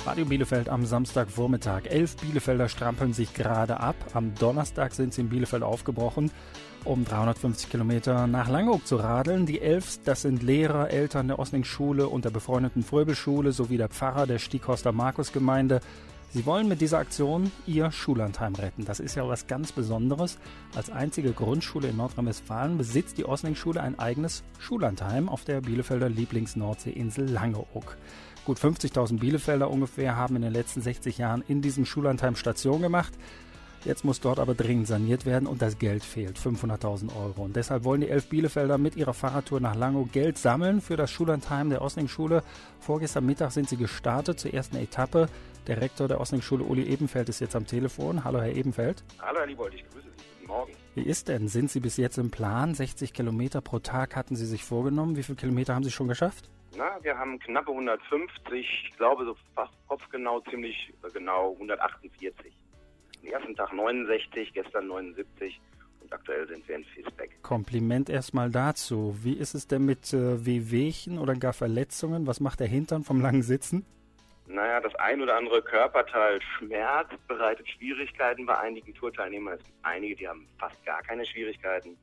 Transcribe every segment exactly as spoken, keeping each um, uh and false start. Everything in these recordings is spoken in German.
Radio Bielefeld am Samstagvormittag. Elf Bielefelder strampeln sich gerade ab. Am Donnerstag sind sie in Bielefeld aufgebrochen, um dreihundertfünfzig Kilometer nach Langeoog zu radeln. Die Elf, das sind Lehrer, Eltern der Osning-Schule und der befreundeten Fröbel-Schule sowie der Pfarrer der Stieghorster Markusgemeinde. Sie wollen mit dieser Aktion ihr Schullandheim retten. Das ist ja was ganz Besonderes. Als einzige Grundschule in Nordrhein-Westfalen besitzt die Osning-Schule ein eigenes Schullandheim auf der Bielefelder Lieblings-Nordseeinsel Langeoog. Gut fünfzigtausend Bielefelder ungefähr haben in den letzten sechzig Jahren in diesem Schullandheim Station gemacht. Jetzt muss dort aber dringend saniert werden und das Geld fehlt, fünfhunderttausend Euro. Und deshalb wollen die elf Bielefelder mit ihrer Fahrradtour nach Langeoog Geld sammeln für das Schullandheim der Osning-Schule. Vorgestern Mittag sind sie gestartet zur ersten Etappe. Der Rektor der Osning-Schule, Uli Ebenfeld, ist jetzt am Telefon. Hallo, Herr Ebenfeld. Hallo, Herr Liebold, ich grüße Sie. Guten Morgen. Wie ist denn? Sind Sie bis jetzt im Plan? sechzig Kilometer pro Tag hatten Sie sich vorgenommen. Wie viele Kilometer haben Sie schon geschafft? Na, wir haben knappe hundertfünfzig, ich glaube so fast kopfgenau, ziemlich genau hundertachtundvierzig. Am ersten Tag neunundsechzig, gestern neunundsiebzig und aktuell sind wir in Visbeck. Kompliment erstmal dazu. Wie ist es denn mit äh, Wehwehchen oder gar Verletzungen? Was macht der Hintern vom langen Sitzen? Naja, das ein oder andere Körperteil schmerzt, bereitet Schwierigkeiten bei einigen Tourteilnehmern. Es gibt einige, die haben fast gar keine Schwierigkeiten.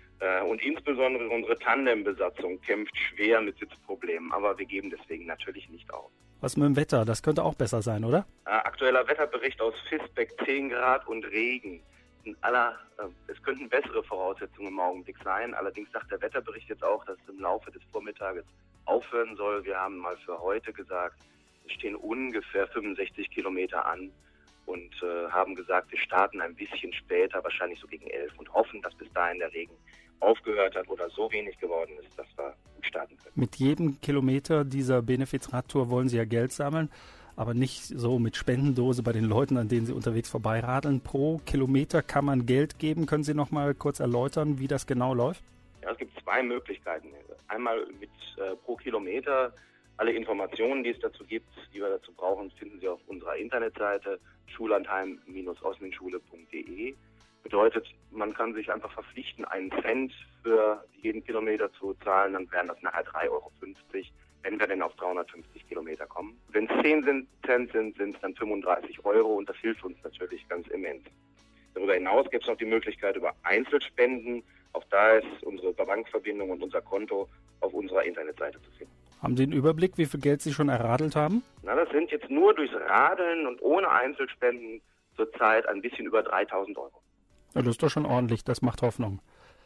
Und insbesondere unsere Tandembesatzung kämpft schwer mit Sitzproblemen, aber wir geben deswegen natürlich nicht auf. Was mit dem Wetter? Das könnte auch besser sein, oder? Äh, aktueller Wetterbericht aus Visbeck, zehn Grad und Regen. In aller, äh, es könnten bessere Voraussetzungen im Augenblick sein. Allerdings sagt der Wetterbericht jetzt auch, dass es im Laufe des Vormittages aufhören soll. Wir haben mal für heute gesagt, es stehen ungefähr fünfundsechzig Kilometer an und äh, haben gesagt, wir starten ein bisschen später, wahrscheinlich so gegen elf und hoffen, dass bis dahin der Regen aufgehört hat oder so wenig geworden ist, dass wir gut starten können. Mit jedem Kilometer dieser Benefizradtour wollen Sie ja Geld sammeln, aber nicht so mit Spendendose bei den Leuten, an denen Sie unterwegs vorbeiradeln. Pro Kilometer kann man Geld geben. Können Sie noch mal kurz erläutern, wie das genau läuft? Ja, es gibt zwei Möglichkeiten. Einmal mit äh, pro Kilometer. Alle Informationen, die es dazu gibt, die wir dazu brauchen, finden Sie auf unserer Internetseite schullandheim Bindestrich osningschule punkt de. Bedeutet, man kann sich einfach verpflichten, einen Cent für jeden Kilometer zu zahlen, dann wären das nachher drei Euro fünfzig, wenn wir denn auf dreihundertfünfzig Kilometer kommen. Wenn es zehn Cent sind, sind es dann fünfunddreißig Euro und das hilft uns natürlich ganz immens. Darüber hinaus gibt es noch die Möglichkeit über Einzelspenden. Auch da ist unsere Bankverbindung und unser Konto auf unserer Internetseite zu finden. Haben Sie einen Überblick, wie viel Geld Sie schon erradelt haben? Na, das sind jetzt nur durchs Radeln und ohne Einzelspenden zurzeit ein bisschen über dreitausend Euro. Ja, das ist doch schon ordentlich, das macht Hoffnung.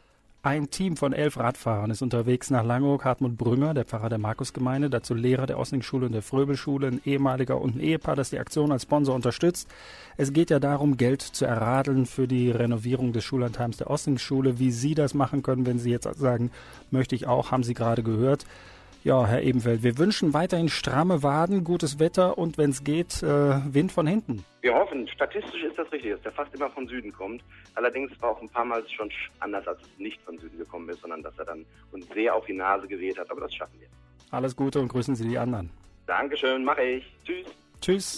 Ein Team von elf Radfahrern ist unterwegs nach Langeoog. Hartmut Brünger, der Pfarrer der Markusgemeinde, dazu Lehrer der Osning-Schule und der Fröbel-Schule, ein ehemaliger und ein Ehepaar, das die Aktion als Sponsor unterstützt. Es geht ja darum, Geld zu erradeln für die Renovierung des Schullandheims der Osning-Schule. Wie Sie das machen können, wenn Sie jetzt sagen, möchte ich auch, haben Sie gerade gehört. Ja, Herr Ebenfeld, wir wünschen weiterhin stramme Waden, gutes Wetter und wenn es geht, äh, Wind von hinten. Wir hoffen, statistisch ist das richtig, dass der fast immer von Süden kommt. Allerdings war auch ein paar Mal schon anders, als es nicht von Süden gekommen ist, sondern dass er dann uns sehr auf die Nase geweht hat, aber das schaffen wir. Alles Gute und grüßen Sie die anderen. Dankeschön, mache ich. Tschüss. Tschüss.